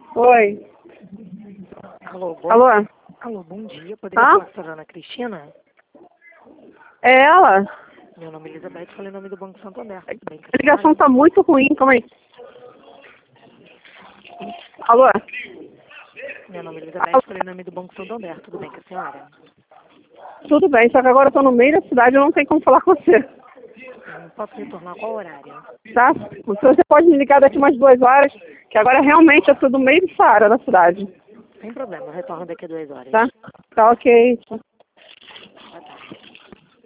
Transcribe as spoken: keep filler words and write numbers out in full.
Oi. Alô, bom, Alô? alô, bom dia. Poderia Ah? falar com a senhora Ana Cristina? É ela? Meu nome é Elizabeth, falei em nome do Banco Santander. Tudo bem com A a ligação senhora? tá muito ruim, calma aí. Alô? Meu nome é Elizabeth, falei em nome do Banco Santander. Tudo bem com a senhora? Tudo bem, só que agora eu tô no meio da cidade, eu não tenho como falar com você. Hum, Posso retornar qual horário? Tá? Você pode me ligar daqui umas duas horas, que agora realmente eu tô no meio dessa área da cidade. Sem problema, eu retorno daqui a duas horas. Tá? Tá ok.